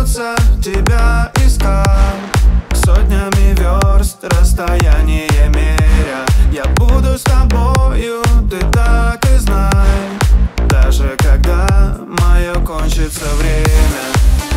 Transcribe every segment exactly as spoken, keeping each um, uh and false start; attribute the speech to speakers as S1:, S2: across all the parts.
S1: придется тебя искать сотнями верст, расстояние меря. Я буду с тобою, ты так и знай, даже когда мое кончится время.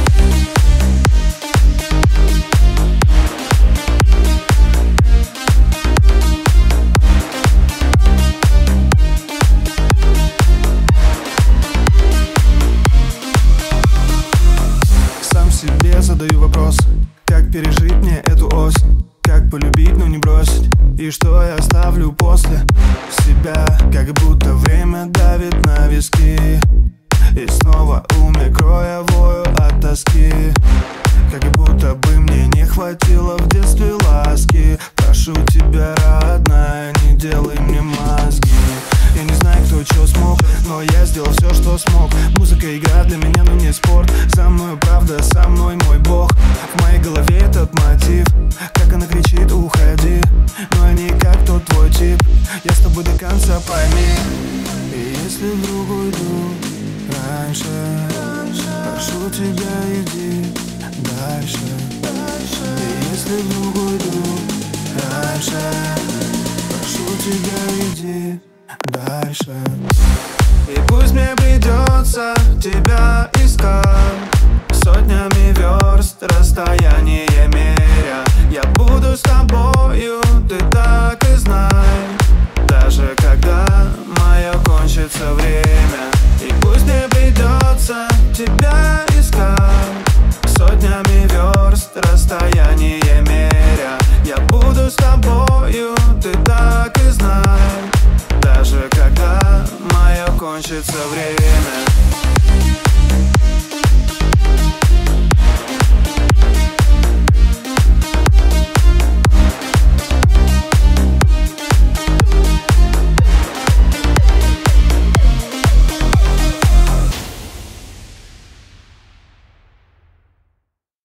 S1: Себе задаю вопрос, как пережить мне эту осень, как полюбить, но не бросить, и что я оставлю после себя. Как будто время давит на виски, и снова умер кроевою от тоски. Как будто бы мне не хватило в детстве ласки. Прошу тебя, родная, не делай мне мозги. Я не знаю, кто чё смог, но я сделал все, что смог. Музыка игра для меня, но не спорт. За мною правда, со мной мой бог. В моей голове этот мотив, как она кричит: уходи. Но я не как тот твой тип, я с тобой до конца, пойми. И если вдруг уйду раньше, прошу тебя, иди дальше. И если вдруг уйду раньше, прошу тебя, иди дальше. И пусть мне придется тебя искать сотнями верст, расстояние меря. Я буду с тобою, ты так и знай, даже когда мое кончится время. И пусть мне придется тебя искать сотнями верст, расстояние меря. Я буду с тобою, ты так и знай, даже когда мое кончится время.